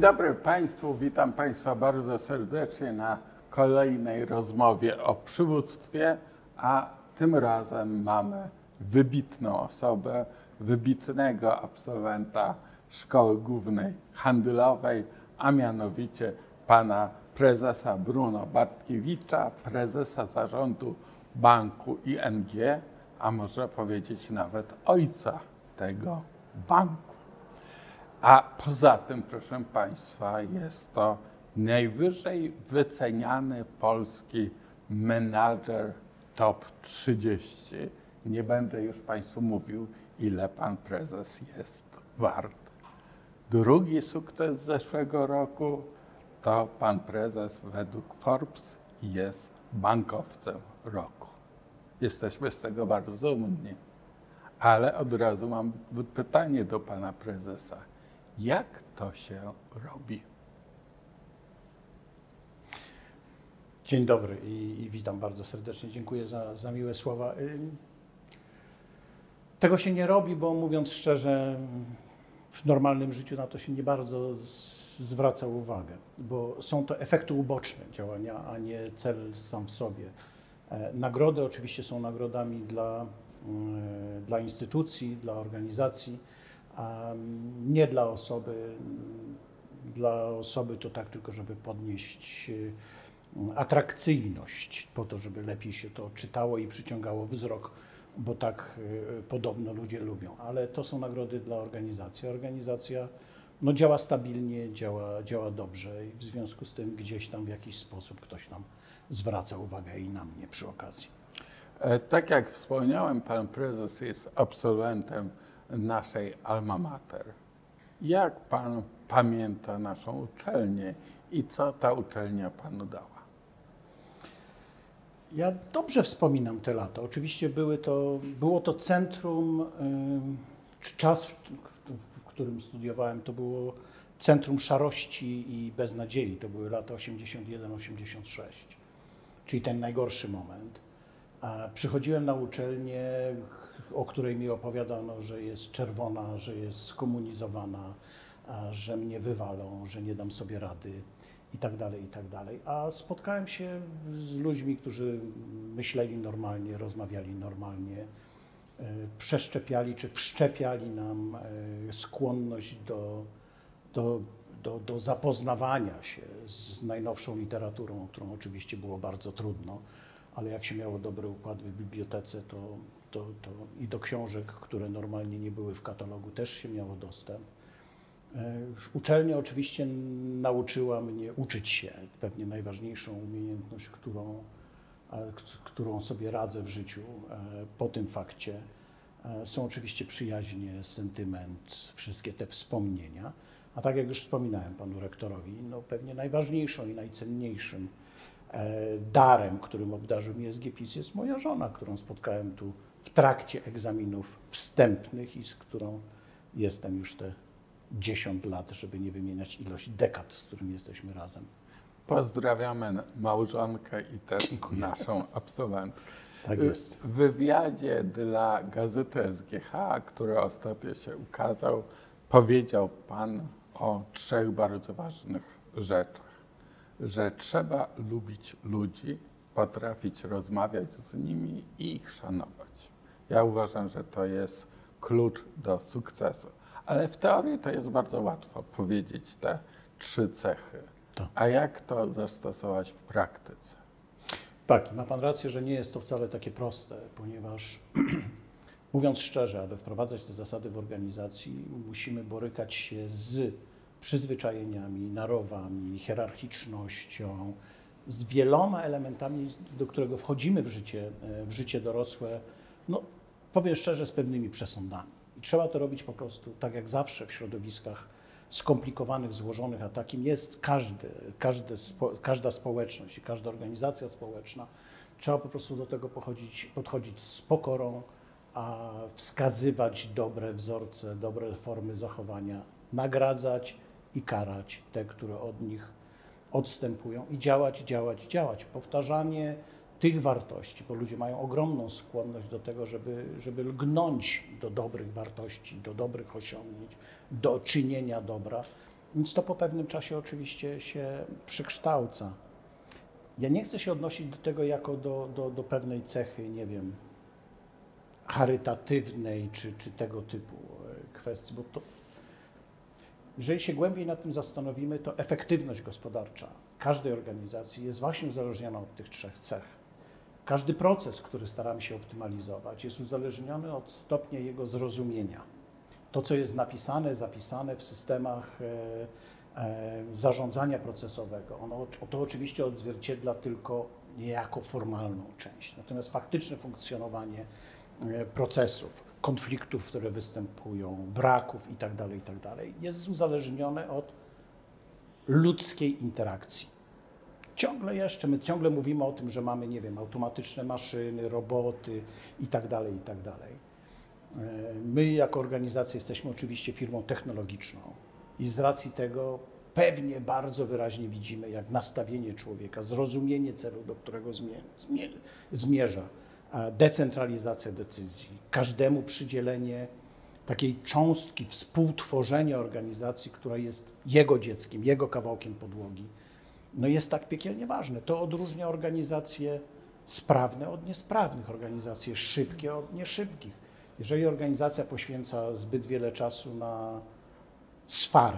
dobry Państwu, witam Państwa bardzo serdecznie na kolejnej rozmowie o przywództwie, a tym razem mamy wybitną osobę, wybitnego absolwenta Szkoły Głównej Handlowej, a mianowicie pana prezesa Bruno Bartkiewicza, prezesa zarządu banku ING, a można powiedzieć nawet ojca tego banku. A poza tym, proszę Państwa, jest to najwyżej wyceniany polski menadżer top 30. Nie będę już Państwu mówił, ile pan prezes jest wart. Drugi sukces z zeszłego roku to pan prezes według Forbes jest bankowcem roku. Jesteśmy z tego bardzo dumni. Ale od razu mam pytanie do pana prezesa. Jak to się robi? Dzień dobry i witam bardzo serdecznie. Dziękuję za miłe słowa. Tego się nie robi, bo mówiąc szczerze, w normalnym życiu na to się nie bardzo zwraca uwagę, bo są to efekty uboczne działania, a nie cel sam w sobie. Nagrody oczywiście są nagrodami dla instytucji, dla organizacji, a nie dla osoby. Dla osoby to tak tylko, żeby podnieść atrakcyjność, po to, żeby lepiej się to czytało i przyciągało wzrok, bo tak podobno ludzie lubią. Ale to są nagrody dla organizacji. Organizacja działa stabilnie, działa dobrze i w związku z tym gdzieś tam w jakiś sposób ktoś tam zwraca uwagę i na mnie przy okazji. Tak jak wspomniałem, pan prezes jest absolwentem naszej alma mater. Jak pan pamięta naszą uczelnię i co ta uczelnia panu dała? Ja dobrze wspominam te lata. Oczywiście było to centrum, czas, w którym studiowałem, to było centrum szarości i beznadziei. To były lata 81-86, czyli ten najgorszy moment. Przychodziłem na uczelnię, o której mi opowiadano, że jest czerwona, że jest skomunizowana, że mnie wywalą, że nie dam sobie rady i tak dalej, i tak dalej. A spotkałem się z ludźmi, którzy myśleli normalnie, rozmawiali normalnie, przeszczepiali czy wszczepiali nam skłonność do zapoznawania się z najnowszą literaturą, którą oczywiście było bardzo trudno, ale jak się miało dobry układ w bibliotece, to i do książek, które normalnie nie były w katalogu, też się miało dostęp. Uczelnia oczywiście nauczyła mnie uczyć się. Pewnie najważniejszą umiejętność, którą sobie radzę w życiu po tym fakcie, są oczywiście przyjaźnie, sentyment, wszystkie te wspomnienia. A tak jak już wspominałem panu rektorowi, pewnie najważniejszą i najcenniejszym darem, którym obdarzył mnie SGPiS, jest moja żona, którą spotkałem tu w trakcie egzaminów wstępnych i z którą jestem już te 10 lat, żeby nie wymieniać ilość dekad, z którymi jesteśmy razem. Pozdrawiamy małżonkę i też naszą absolwentkę. Tak jest. W wywiadzie dla gazety SGH, który ostatnio się ukazał, powiedział pan o 3 bardzo ważnych rzeczach. Że trzeba lubić ludzi, potrafić rozmawiać z nimi i ich szanować. Ja uważam, że to jest klucz do sukcesu. Ale w teorii to jest bardzo łatwo powiedzieć te 3 cechy. A jak to zastosować w praktyce? Tak, ma pan rację, że nie jest to wcale takie proste, ponieważ mówiąc szczerze, aby wprowadzać te zasady w organizacji, musimy borykać się z przyzwyczajeniami, narowami, hierarchicznością, z wieloma elementami, do którego wchodzimy w życie dorosłe, powiem szczerze, z pewnymi przesądami. I trzeba to robić po prostu, tak jak zawsze w środowiskach skomplikowanych, złożonych, a takim jest każda społeczność i każda organizacja społeczna. Trzeba po prostu do tego podchodzić z pokorą, a wskazywać dobre wzorce, dobre formy zachowania, nagradzać i karać te, które od nich odstępują i działać. Powtarzanie tych wartości, bo ludzie mają ogromną skłonność do tego, żeby lgnąć do dobrych wartości, do dobrych osiągnięć, do czynienia dobra, Więc to po pewnym czasie oczywiście się przykształca. Ja nie chcę się odnosić do tego jako do pewnej cechy, nie wiem, charytatywnej czy tego typu kwestii, bo to, jeżeli się głębiej nad tym zastanowimy, to efektywność gospodarcza każdej organizacji jest właśnie uzależniona od tych trzech cech. Każdy proces, który staramy się optymalizować, jest uzależniony od stopnia jego zrozumienia. To, co jest napisane, zapisane w systemach zarządzania procesowego, to oczywiście odzwierciedla tylko niejako formalną część. Natomiast faktyczne funkcjonowanie procesów, konfliktów, które występują, braków itd., jest uzależnione od ludzkiej interakcji. My ciągle mówimy o tym, że mamy, nie wiem, automatyczne maszyny, roboty itd. My jako organizacja jesteśmy oczywiście firmą technologiczną i z racji tego pewnie bardzo wyraźnie widzimy, jak nastawienie człowieka, zrozumienie celu, do którego zmierza, decentralizacja decyzji, każdemu przydzielenie takiej cząstki współtworzenia organizacji, która jest jego dzieckiem, jego kawałkiem podłogi, no jest tak piekielnie ważne. To odróżnia organizacje sprawne od niesprawnych, organizacje szybkie od nieszybkich. Jeżeli organizacja poświęca zbyt wiele czasu na swary,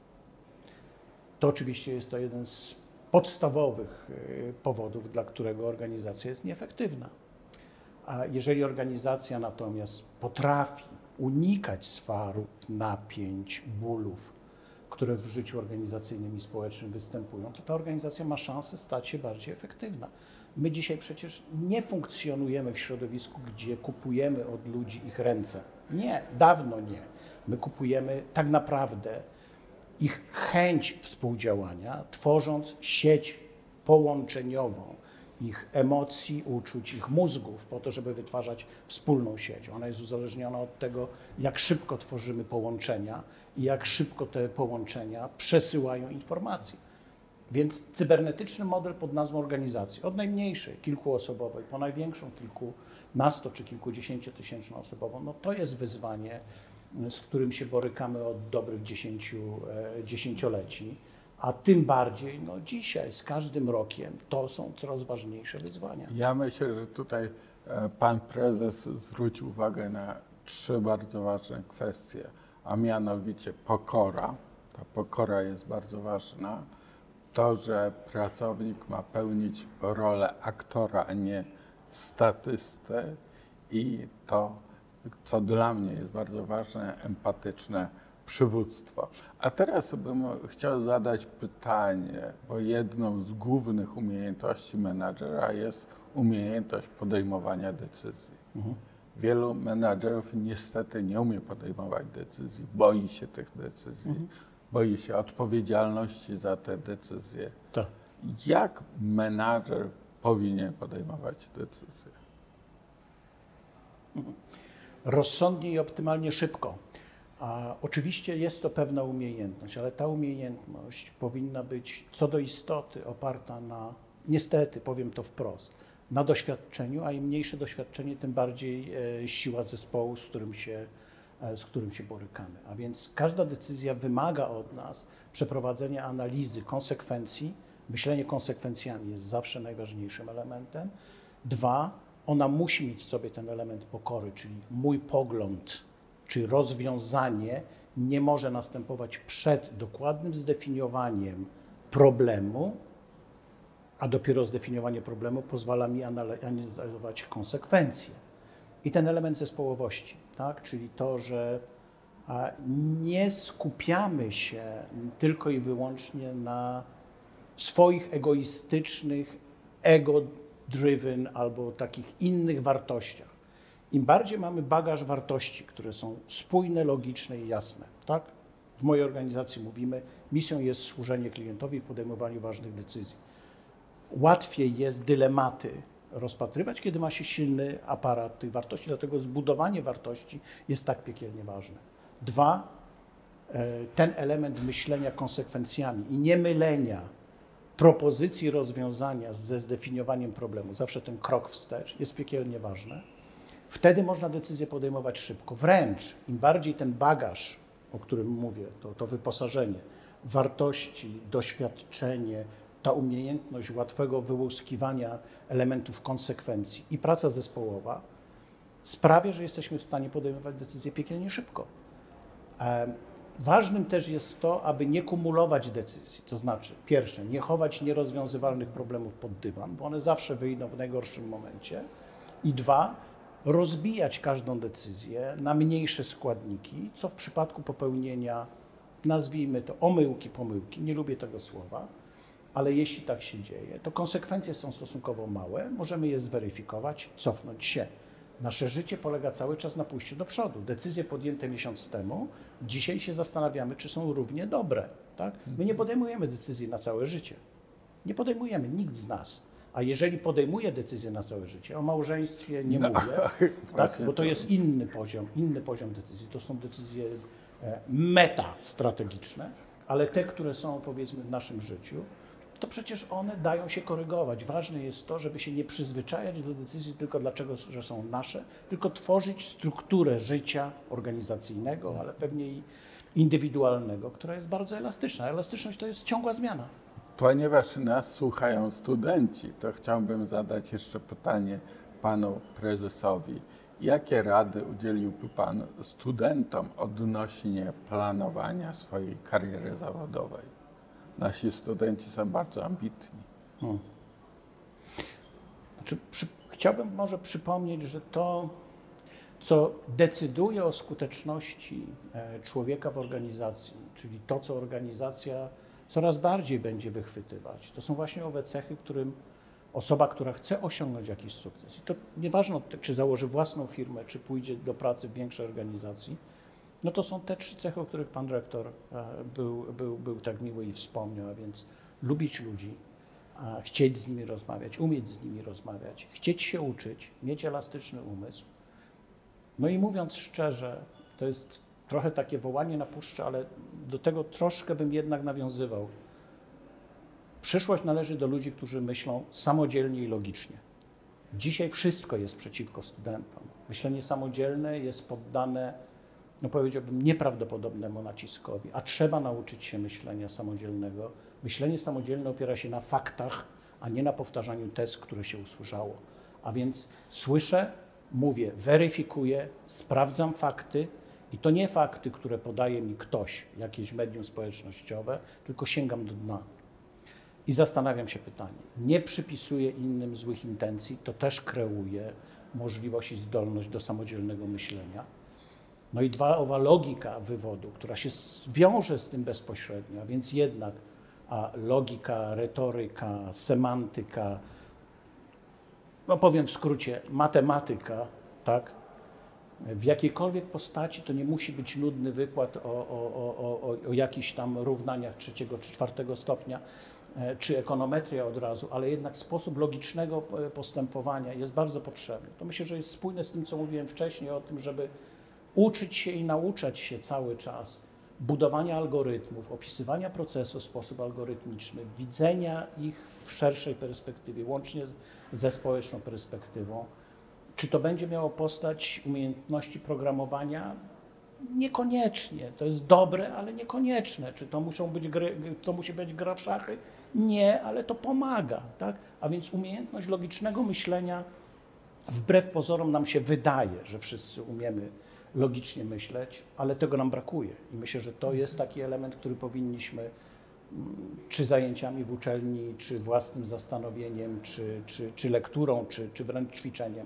to oczywiście jest to jeden z podstawowych powodów, dla którego organizacja jest nieefektywna. A jeżeli organizacja natomiast potrafi unikać swarów, napięć, bólów, które w życiu organizacyjnym i społecznym występują, to ta organizacja ma szansę stać się bardziej efektywna. My dzisiaj przecież nie funkcjonujemy w środowisku, gdzie kupujemy od ludzi ich ręce. Nie, dawno nie. My kupujemy tak naprawdę ich chęć współdziałania, tworząc sieć połączeniową ich emocji, uczuć, ich mózgów po to, żeby wytwarzać wspólną sieć. Ona jest uzależniona od tego, jak szybko tworzymy połączenia i jak szybko te połączenia przesyłają informacje. Więc cybernetyczny model pod nazwą organizacji, od najmniejszej, kilkuosobowej, po największą, kilkunasto czy kilkudziesięciotysięczną osobową, no to jest wyzwanie, z którym się borykamy od dobrych dziesięcioleci, a tym bardziej no dzisiaj, z każdym rokiem, to są coraz ważniejsze wyzwania. Ja myślę, że tutaj pan prezes zwrócił uwagę na 3 bardzo ważne kwestie, a mianowicie pokora. Ta pokora jest bardzo ważna. To, że pracownik ma pełnić rolę aktora, a nie statystę, i to, co dla mnie jest bardzo ważne, empatyczne przywództwo. A teraz bym chciał zadać pytanie, bo jedną z głównych umiejętności menadżera jest umiejętność podejmowania decyzji. Wielu menadżerów niestety nie umie podejmować decyzji, boi się tych decyzji, boi się odpowiedzialności za te decyzje. Tak. Jak menadżer powinien podejmować decyzje? Rozsądnie i optymalnie szybko. A oczywiście jest to pewna umiejętność, ale ta umiejętność powinna być co do istoty oparta na, niestety, powiem to wprost, na doświadczeniu, a im mniejsze doświadczenie, tym bardziej siła zespołu, z którym się borykamy. A więc każda decyzja wymaga od nas przeprowadzenia analizy konsekwencji. Myślenie konsekwencjami jest zawsze najważniejszym elementem. 2, ona musi mieć w sobie ten element pokory, czyli mój pogląd czy rozwiązanie nie może następować przed dokładnym zdefiniowaniem problemu, a dopiero zdefiniowanie problemu pozwala mi analizować konsekwencje. I ten element zespołowości, tak? Czyli to, że nie skupiamy się tylko i wyłącznie na swoich egoistycznych, ego-driven albo takich innych wartościach. Im bardziej mamy bagaż wartości, które są spójne, logiczne i jasne, tak? W mojej organizacji mówimy, misją jest służenie klientowi w podejmowaniu ważnych decyzji. Łatwiej jest dylematy rozpatrywać, kiedy ma się silny aparat tych wartości, dlatego zbudowanie wartości jest tak piekielnie ważne. 2, ten element myślenia konsekwencjami i nie mylenia propozycji rozwiązania ze zdefiniowaniem problemu, zawsze ten krok wstecz jest piekielnie ważny. Wtedy można decyzję podejmować szybko. Wręcz im bardziej ten bagaż, o którym mówię, to wyposażenie, wartości, doświadczenie, ta umiejętność łatwego wyłuskiwania elementów konsekwencji i praca zespołowa sprawia, że jesteśmy w stanie podejmować decyzje piekielnie szybko. Ważnym też jest to, aby nie kumulować decyzji, to znaczy pierwsze, nie chować nierozwiązywalnych problemów pod dywan, bo one zawsze wyjdą w najgorszym momencie i dwa, rozbijać każdą decyzję na mniejsze składniki, co w przypadku popełnienia, nazwijmy to pomyłki, nie lubię tego słowa, ale jeśli tak się dzieje, to konsekwencje są stosunkowo małe, możemy je zweryfikować, cofnąć się. Nasze życie polega cały czas na pójściu do przodu. Decyzje podjęte miesiąc temu, dzisiaj się zastanawiamy, czy są równie dobre. Tak? My nie podejmujemy decyzji na całe życie. Nie podejmujemy, nikt z nas. A jeżeli podejmuje decyzję na całe życie, o małżeństwie nie mówię, tak? Bo to jest inny poziom decyzji. To są decyzje metastrategiczne, ale te, które są powiedzmy w naszym życiu, to przecież one dają się korygować. Ważne jest to, żeby się nie przyzwyczajać do decyzji tylko dlatego, że są nasze, tylko tworzyć strukturę życia organizacyjnego, ale pewnie i indywidualnego, która jest bardzo elastyczna. Elastyczność to jest ciągła zmiana. Ponieważ nas słuchają studenci, to chciałbym zadać jeszcze pytanie panu prezesowi. Jakie rady udzieliłby pan studentom odnośnie planowania swojej kariery zawodowej? Nasi studenci są bardzo ambitni. Znaczy, chciałbym może przypomnieć, że to, co decyduje o skuteczności człowieka w organizacji, czyli to, co organizacja coraz bardziej będzie wychwytywać, to są właśnie owe cechy, którym osoba, która chce osiągnąć jakiś sukces, i to nieważne, czy założy własną firmę, czy pójdzie do pracy w większej organizacji, no to są te 3 cechy, o których pan rektor był tak miły i wspomniał, a więc lubić ludzi, chcieć z nimi rozmawiać, umieć z nimi rozmawiać, chcieć się uczyć, mieć elastyczny umysł. No i mówiąc szczerze, to jest trochę takie wołanie na puszczę, ale do tego troszkę bym jednak nawiązywał. Przyszłość należy do ludzi, którzy myślą samodzielnie i logicznie. Dzisiaj wszystko jest przeciwko studentom. Myślenie samodzielne jest poddane, no powiedziałbym, nieprawdopodobnemu naciskowi, a trzeba nauczyć się myślenia samodzielnego. Myślenie samodzielne opiera się na faktach, a nie na powtarzaniu tez, które się usłyszało. A więc słyszę, mówię, weryfikuję, sprawdzam fakty i to nie fakty, które podaje mi ktoś, jakieś medium społecznościowe, tylko sięgam do dna. I zastanawiam się pytanie, nie przypisuję innym złych intencji, to też kreuje możliwość i zdolność do samodzielnego myślenia. No i owa logika wywodu, która się wiąże z tym bezpośrednio, a więc jednak logika, retoryka, semantyka, no powiem w skrócie, matematyka, tak? W jakiejkolwiek postaci to nie musi być nudny wykład o jakichś tam równaniach 3. czy 4. stopnia, czy ekonometria od razu, ale jednak sposób logicznego postępowania jest bardzo potrzebny. To myślę, że jest spójne z tym, co mówiłem wcześniej o tym, żeby uczyć się i nauczać się cały czas budowania algorytmów, opisywania procesu w sposób algorytmiczny, widzenia ich w szerszej perspektywie, łącznie ze społeczną perspektywą. Czy to będzie miało postać umiejętności programowania? Niekoniecznie. To jest dobre, ale niekonieczne. Czy to musi być gra w szachy? Nie, ale to pomaga. Tak? A więc umiejętność logicznego myślenia, wbrew pozorom nam się wydaje, że wszyscy umiemy logicznie myśleć, ale tego nam brakuje. I myślę, że to jest taki element, który powinniśmy czy zajęciami w uczelni, czy własnym zastanowieniem, czy lekturą, czy wręcz ćwiczeniem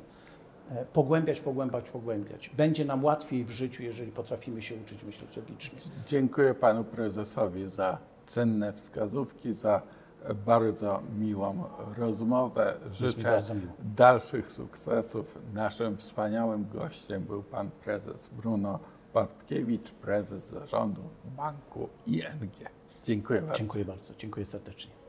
pogłębiać. Będzie nam łatwiej w życiu, jeżeli potrafimy się uczyć myśleć logicznie. Dziękuję panu prezesowi za cenne wskazówki, za bardzo miłą rozmowę. Życzę dalszych sukcesów. Naszym wspaniałym gościem był pan prezes Bruno Bartkiewicz, prezes zarządu Banku ING. Dziękuję bardzo. Dziękuję bardzo. Dziękuję serdecznie.